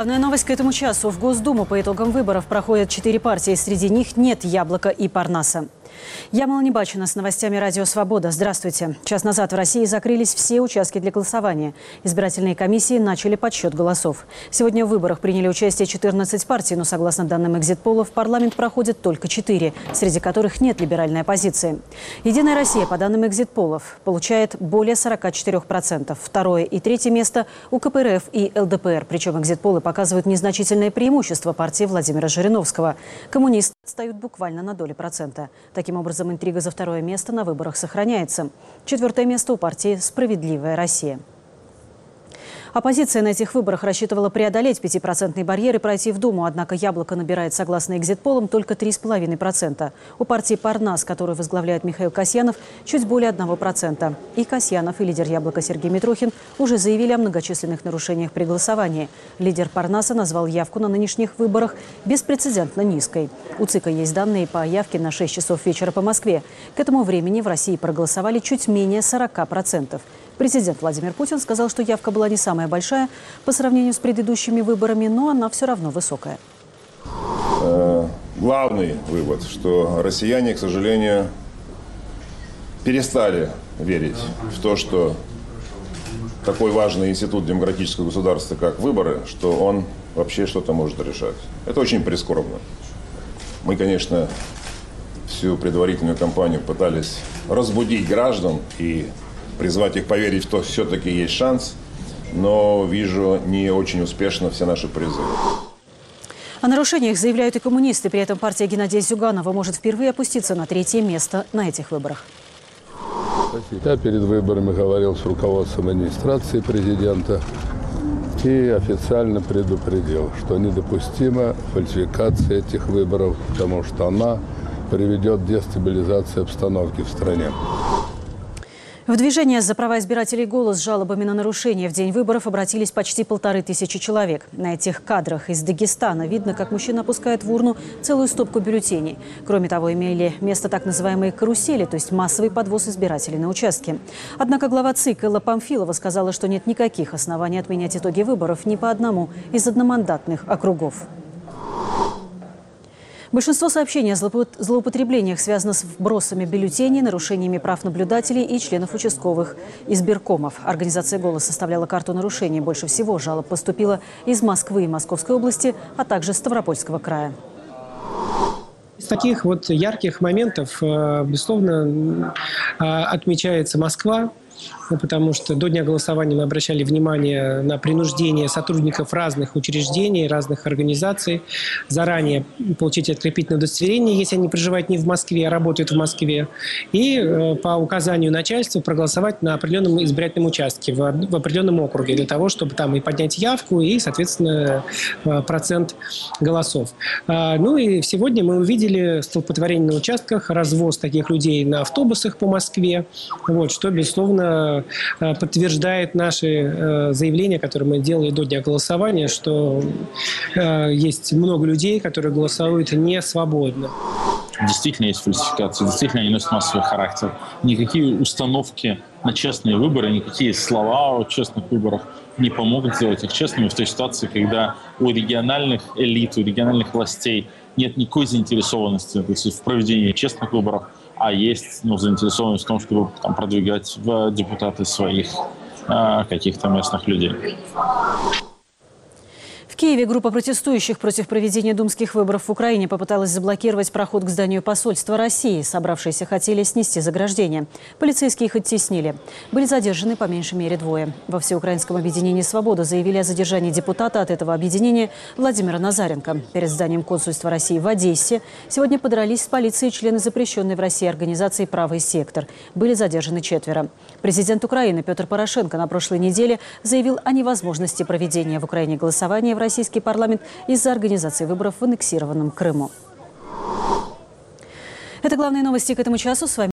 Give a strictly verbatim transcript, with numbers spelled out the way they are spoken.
Главная новость к этому часу. В Госдуму по итогам выборов проходят четыре партии. Среди них нет «Яблока» и «Парнаса». Я Малани Бачина с новостями «Радио Свобода». Здравствуйте. Час назад в России закрылись все участки для голосования. Избирательные комиссии начали подсчет голосов. Сегодня в выборах приняли участие четырнадцать партий, но, согласно данным экзит-полов, в парламент проходят только четыре, среди которых нет либеральной оппозиции. «Единая Россия», по данным экзит-полов, получает более сорока четырёх процентов. Второе и третье место у ка пэ эр эф и эл дэ пэ эр. Причем экзит-полы показывают незначительное преимущество партии Владимира Жириновского. Коммунисты отстают буквально на доли процента. Таким образом, интрига за второе место на выборах сохраняется. Четвертое место у партии «Справедливая Россия». Оппозиция на этих выборах рассчитывала преодолеть пятипроцентный барьер и пройти в Думу. Однако «Яблоко» набирает, согласно экзит-полам, только три с половиной процента. У партии «Парнас», которую возглавляет Михаил Касьянов, чуть более одного процента. И Касьянов, и лидер «Яблока» Сергей Митрохин уже заявили о многочисленных нарушениях при голосовании. Лидер «Парнаса» назвал явку на нынешних выборах беспрецедентно низкой. У ЦИКа есть данные по явке на шесть часов вечера по Москве. К этому времени в России проголосовали чуть менее сорока процентов. Президент Владимир Путин сказал, что явка была не самая большая по сравнению с предыдущими выборами, но она все равно высокая. Главный вывод, что россияне, к сожалению, перестали верить в то, что такой важный институт демократического государства, как выборы, что он вообще что-то может решать. Это очень прискорбно. Мы, конечно, всю предварительную кампанию пытались разбудить граждан и призвать их поверить в то, что все-таки есть шанс, но вижу не очень успешно все наши призывы. О нарушениях заявляют и коммунисты. При этом партия Геннадия Зюганова может впервые опуститься на третье место на этих выборах. Я перед выборами говорил с руководством администрации президента и официально предупредил, что недопустима фальсификация этих выборов, потому что она приведет к дестабилизации обстановки в стране. В движение «За права избирателей «Голос» с жалобами на нарушения в день выборов обратились почти полторы тысячи человек. На этих кадрах из Дагестана видно, как мужчина опускает в урну целую стопку бюллетеней. Кроме того, имели место так называемые карусели, то есть массовый подвоз избирателей на участке. Однако глава ЦИК Элла Памфилова сказала, что нет никаких оснований отменять итоги выборов ни по одному из одномандатных округов. Большинство сообщений о злоупотреблениях связано с вбросами бюллетеней, нарушениями прав наблюдателей и членов участковых избиркомов. Организация «Голос» составляла карту нарушений. Больше всего жалоб поступило из Москвы и Московской области, а также Ставропольского края. Из таких вот ярких моментов, безусловно, отмечается Москва. Потому что до дня голосования мы обращали внимание на принуждение сотрудников разных учреждений, разных организаций заранее получить открепительное удостоверение, если они проживают не в Москве, а работают в Москве, и э, по указанию начальства проголосовать на определенном избирательном участке, в, в определенном округе, для того, чтобы там и поднять явку, и, соответственно, э, процент голосов. А, ну и сегодня мы увидели столпотворение на участках, развоз таких людей на автобусах по Москве, вот, что, безусловно, подтверждает наши заявления, которые мы делали до дня голосования, что есть много людей, которые голосуют не свободно. Действительно есть фальсификации, действительно они носят массовый характер. Никакие установки на честные выборы, никакие слова о честных выборах не помогут сделать их честными в той ситуации, когда у региональных элит, у региональных властей нет никакой заинтересованности, то есть в проведении честных выборов, а есть ну, заинтересованность в том, чтобы там, продвигать в депутаты своих э, каких-то местных людей. В Киеве группа протестующих против проведения думских выборов в Украине попыталась заблокировать проход к зданию посольства России. Собравшиеся хотели снести заграждение. Полицейские их оттеснили. Были задержаны по меньшей мере двое. Во всеукраинском объединении «Свобода» заявили о задержании депутата от этого объединения Владимира Назаренко. Перед зданием консульства России в Одессе сегодня подрались с полицией члены запрещенной в России организации «Правый сектор». Были задержаны четверо. Президент Украины Петр Порошенко на прошлой неделе заявил о невозможности проведения в Украине голосования в российский парламент из-за организации выборов в аннексированном Крыму. Это главные новости к этому часу. С вами